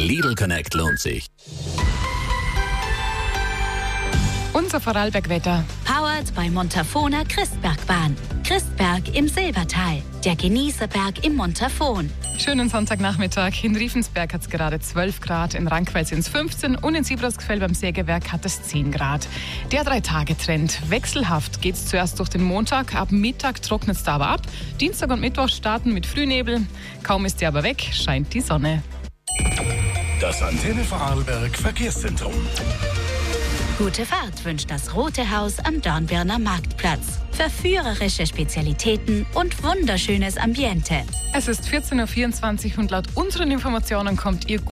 Lidl Connect lohnt sich. Unser Vorarlberg-Wetter. Powered bei Montafona Christbergbahn. Christberg im Silbertal. Der Genießerberg im Montafon. Schönen Sonntagnachmittag. In Riefensberg hat es gerade 12 Grad, in Rankwell sind es 15 und in Siebrasgfell beim Sägewerk hat es 10 Grad. Der 3-Tage-Trend. Wechselhaft geht es zuerst durch den Montag, ab Mittag trocknet es da aber ab. Dienstag und Mittwoch starten mit Frühnebel. Kaum ist der aber weg, scheint die Sonne. Das Antenne Vorarlberg Verkehrszentrum. Gute Fahrt wünscht das Rote Haus am Dornbirner Marktplatz. Verführerische Spezialitäten und wunderschönes Ambiente. Es ist 14.24 Uhr und laut unseren Informationen kommt Ihr